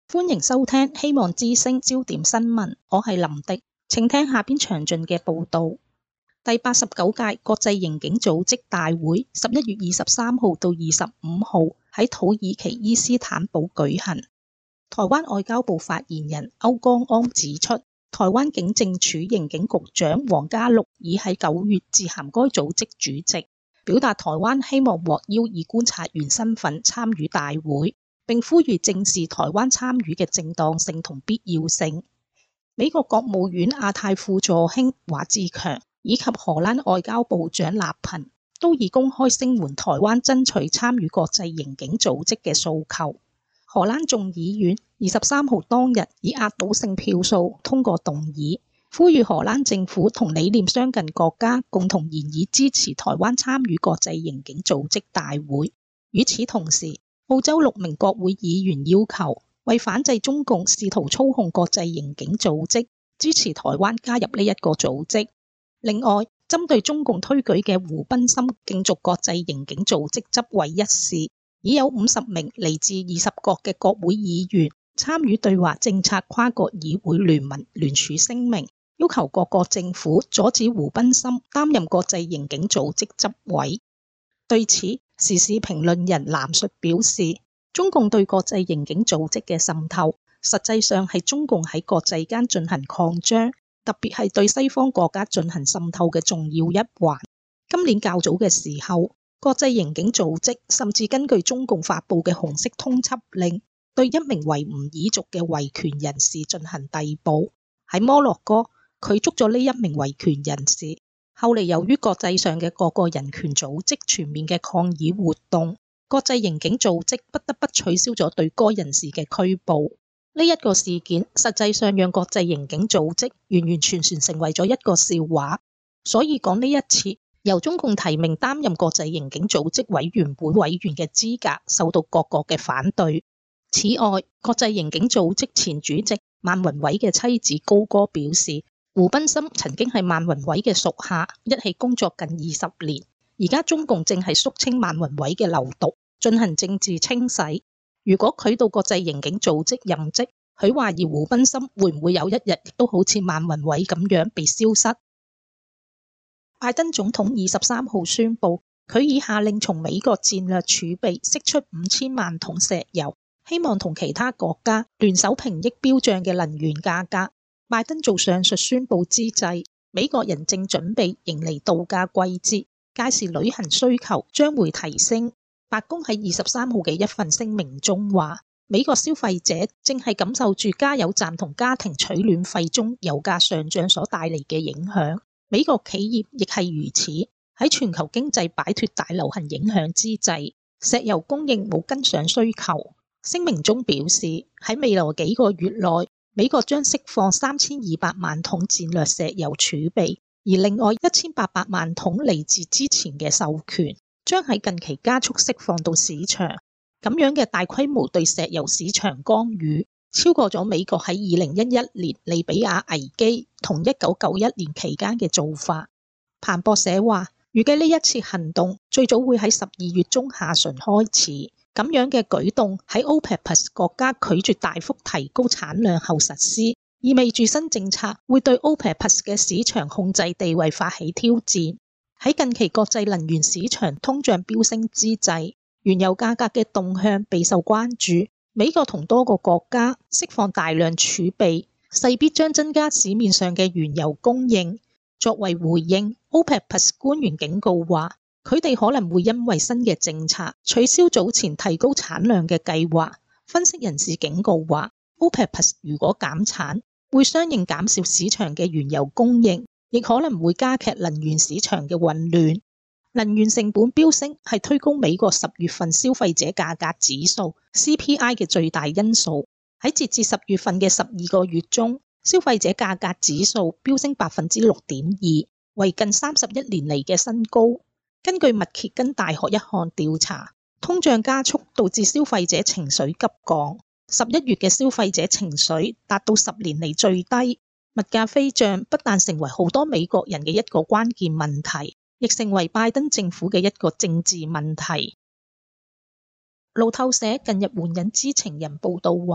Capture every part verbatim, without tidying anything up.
歡迎收聽希望之聲焦點新聞，我係林迪，請聽下邊詳盡嘅報道。第八十九屆國際刑警組織大會十一月二十三號到二十五號喺土耳其伊斯坦堡舉行。台灣外交部發言人歐江安指出，台灣警政署刑警局長黃家祿已喺九月致函該組織主席，表達台灣希望獲邀以觀察員身份參與大會，並呼籲正視台灣參與嘅正當性同必要性。美國國務院亞太副助卿華志強以及荷蘭外交部長勒平都已公開聲援台灣爭取參與國際刑警組織嘅訴求。荷蘭眾議院二十三號當日以壓倒性票數通過動議，呼籲荷蘭政府同理念相近國家共同研議支持台灣參與國際刑警組織大會。與此同時，澳洲六名國會議員要求為反制中共試圖操控國際刑警組織，支持台灣加入呢一個組織。另外，針對中共推舉嘅胡賓森競逐國際刑警組織執委一事，已有五十名嚟自二十國嘅國會議員參與對華政策跨國議會聯盟聯署聲明，要求各國政府阻止胡賓森擔任國際刑警組織執委。對此，時事評論人藍述表示，中共對國際刑警組織嘅滲透，實際上係中共喺國際間進行擴張，特別係對西方國家進行滲透嘅重要一環。今年較早嘅時候，國際刑警組織甚至根據中共發布嘅紅色通緝令，對一名維吾爾族嘅維權人士進行逮捕。喺摩洛哥，佢捉咗呢一名維權人士。後嚟由於國際上嘅各個人權組織全面嘅抗議活動，國際刑警組織不得不取消咗對該人士嘅拘捕。呢一個事件實際上讓國際刑警組織完完全全成為咗一個笑話。所以講呢一次由中共提名擔任國際刑警組織委員會委員嘅資格受到各國嘅反對。此外，國際刑警組織前主席曼雲偉嘅妻子高歌表示，胡賓森曾經係曼雲偉嘅屬下，一起工作近二十年。而家中共正係肅清曼雲偉嘅流毒，進行政治清洗。如果佢到國際刑警組織任職，佢懷疑胡賓森會唔會有一日亦都好似曼雲偉咁樣被消失。拜登總統二十三號宣布，佢已下令從美國戰略儲備釋出五千萬桶石油，希望同其他國家聯手平抑飆漲嘅能源價格。拜登做上述宣布之際，美國人正準備迎嚟度假季節，屆時旅行需求將會提升。白宮喺二十三號嘅一份聲明中話，美國消費者正係感受住加油站同家庭取暖費中油價上漲所帶嚟嘅影響。美國企業亦係如此。喺全球經濟擺脫大流行影響之際，石油供應冇跟上需求。聲明中表示，喺未來幾個月內，美國將釋放三千二百萬桶戰略石油儲備，而另外一千八百萬桶嚟自之前嘅授權，將喺近期加速釋放到市場。咁樣嘅大規模對石油市場干預，超過咗美國喺二零一一年利比亞危機同一九九一年期間嘅做法。彭博社話，預計呢一次行動最早會喺十二月中下旬開始。咁樣嘅舉動喺 OPEC Plus 國家拒絕大幅提高產量後實施，意味住新政策會對 OPEC Plus 嘅市場控制地位發起挑戰。喺近期國際能源市場通脹飆升之際，原油價格嘅動向備受關注。美國同多個國家釋放大量儲備，勢必將增加市面上嘅原油供應。作為回應， OPEC Plus 官員警告話，佢哋可能會因為新嘅政策取消早前提高產量嘅計劃。分析人士警告話， OPEC Plus 如果減產，會相應減少市場嘅原油供應，亦可能會加劇能源市場嘅混亂。能源成本飆升係推高美國十月份消費者價格指數 C P I 嘅最大因素。喺截至十月份嘅十二個月中，消費者價格指數飆升百分之六點二，為近三十一年嚟嘅新高。根據密歇根大學一項調查，通脹加速導致消費者情緒急降。十一月嘅消費者情緒達到十年嚟最低，物價飛漲不但成為好多美國人嘅一個關鍵問題，亦成為拜登政府嘅一個政治問題。路透社近日援引知情人報道話，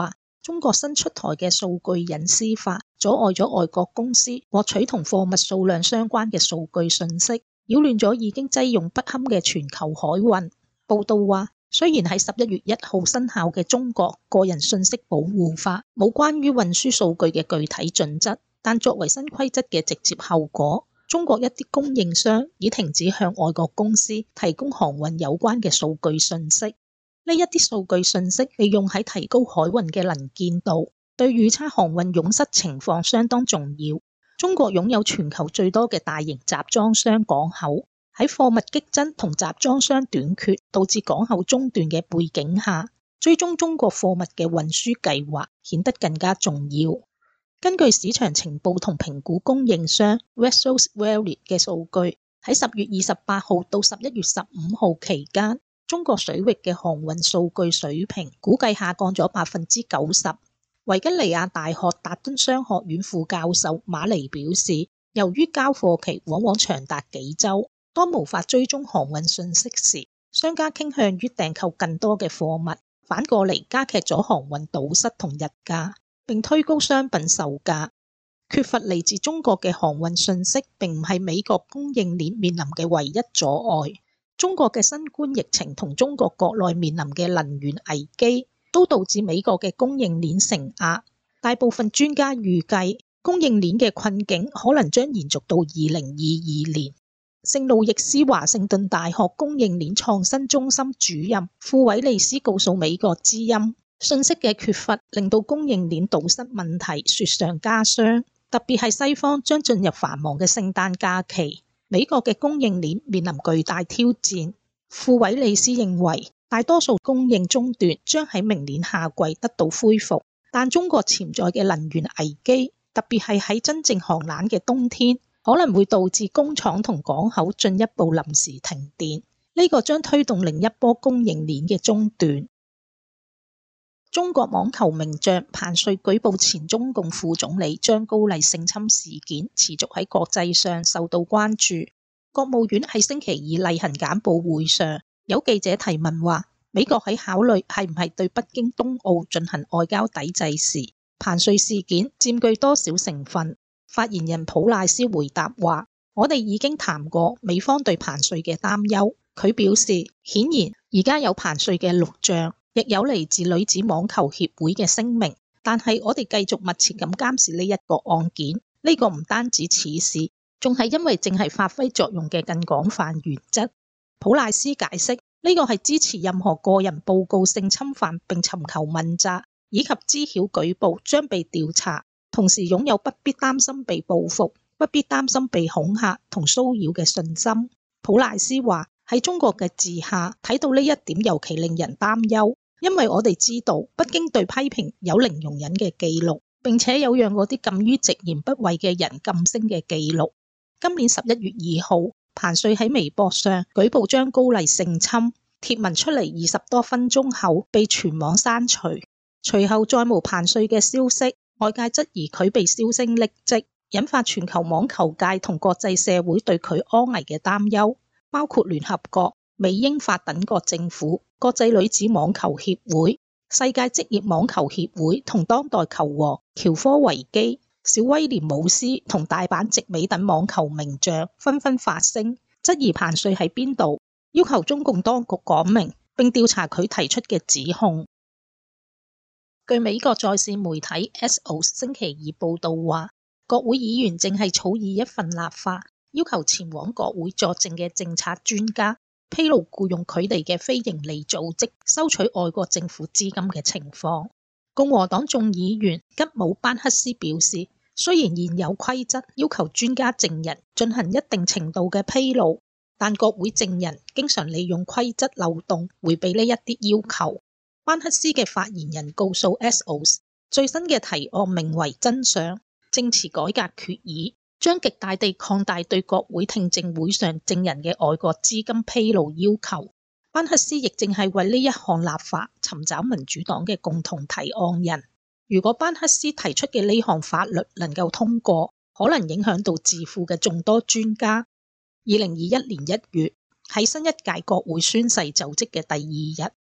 中國新出台嘅數據隱私法阻礙咗外國公司獲取同貨物數量相關嘅數據信息，擾亂咗已經擠擁不堪嘅全球海運。報道話，雖然喺十一月一號生效嘅中國個人信息保護法冇關於運輸數據嘅具體準則，但作為新規則嘅直接後果，中國一啲供應商已停止向外國公司提供航運有關嘅數據信息。呢一啲數據信息被用喺提高海運嘅能見度，對預測航運湧塞情況相當重要。中國擁有全球最多嘅大型集裝箱港口，喺貨物激增同集裝箱短缺導致港口中斷嘅背景下，追蹤中國貨物嘅運輸計劃顯得更加重要。根據市場情報同評估供應商 Vessels Value 嘅數據，喺十月二十八號到十一月十五號期間，中國水域嘅航運數據水平估計下降咗百分之九十。維吉尼亞大學達敦商學院副教授馬尼表示，由於交貨期往往長達幾週，當無法追蹤航運信息時，商家傾向於訂購更多嘅貨物，反過嚟加劇咗航運堵塞同日價，並推高商品售價。缺乏嚟自中國嘅航運信息並唔係美國供應鏈面臨嘅唯一阻礙。中國嘅新冠疫情同中國國內面臨嘅能源危機都導致美國嘅供應鏈承壓。大部分專家預計供應鏈嘅困境可能將延續到二零二二年。聖路易斯華盛頓大學供應鏈創新中心主任庫韋利斯告訴美國之音，信息嘅缺乏令到供應鏈堵塞問題雪上加霜，特別係西方將進入繁忙嘅聖誕假期。美國嘅供應鏈面臨巨大挑戰。庫韋利斯認為，大多數供應中斷將喺明年夏季得到恢復，但中國潛在嘅能源危機，特別係喺真正寒冷嘅冬天，可能會導致工廠同港口進一步臨時停電。呢個將推動另一波供應鏈嘅中斷。中國網球名將彭帥舉報前中共副總理張高麗性侵事件，持續喺國際上受到關注。國務院喺星期二例行簡報會上，有記者提問話，美國喺考慮係唔係對北京冬奧進行外交抵制時，彭帥事件佔據多少成分？發言人普賴斯回答話，我哋已經談過美方對彭帥嘅擔憂。佢表示，顯然而家有彭帥嘅錄像，亦有嚟自女子網球協會嘅聲明，但係我哋繼續密切咁監視呢一個案件。呢個唔單止此事，仲係因為正係發揮作用嘅更廣泛原則。普賴斯解釋，呢個係支持任何個人報告性侵犯並尋求問責，以及知曉舉報將被調查，同時擁有不必擔心被報復、不必擔心被恐嚇同騷擾嘅信心。普賴斯話，喺中國嘅治下睇到呢一點尤其令人擔憂。因為我哋知道北京對批評有零容忍嘅記錄，並且有讓嗰啲敢於直言不諱嘅人噤聲嘅記錄。今年十一月二號，彭帥喺微博上舉報張高麗性侵，貼文出嚟二十多分鐘後被全網刪除，隨後再無彭帥嘅消息，外界質疑佢被銷聲匿跡，引發全球網球界同國際社會對佢安危嘅擔憂，包括聯合國、美英法等國政府、國際女子網球協會、世界職業網球協會同當代球王喬科維基、小威廉姆斯同大阪直美等網球名將紛紛發聲，質疑彭帥喺邊度，要求中共當局講明並調查佢提出嘅指控。據美國在線媒體 Axios 星期二報道話，國會議員正係草擬一份立法，要求前往國會作證嘅政策專家披露僱用佢哋嘅非營利組織收取外國政府資金嘅情況。共和黨眾議員吉姆班克斯表示，雖然現有規則要求專家證人進行一定程度嘅披露，但國會證人經常利用規則漏洞迴避呢一啲要求。班克斯嘅發言人告訴 Axios， 最新嘅提案名為真相證詞改革決議，將極大地擴大對國會聽證會上證人嘅外國資金披露要求。班克斯亦正係為呢一項立法尋找民主黨嘅共同提案人。如果班克斯提出嘅呢項法律能夠通過，可能影響到智庫嘅眾多專家。二零二一年一月，喺新一屆國會宣誓就職嘅第二日，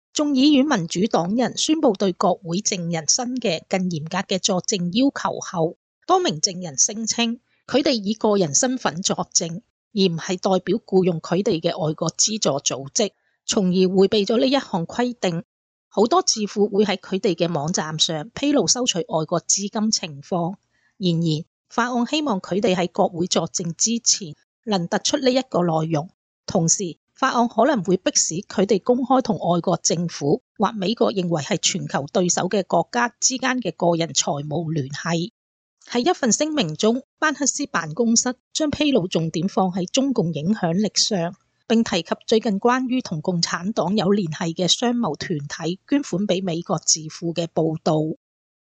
眾議院民主黨人宣布對國會證人新嘅更嚴格嘅作證要求後，多名證人聲稱佢哋以個人身份作證，而唔係代表僱用佢哋嘅外國資助組織，從而迴避咗呢一項規定。好多智庫會喺佢哋嘅網站上披露收取外國資金情況，然而法案希望佢哋喺國會作證之前能突出呢一個內容，同時法案可能會迫使佢哋公開同外國政府或美國認為係全球對手嘅國家之間嘅個人財務聯繫。喺一份聲明中，班克斯辦公室將披露重點放喺中共影響力上，並提及最近關於同共產黨有聯繫嘅商貿團體捐款俾美國智庫嘅報導。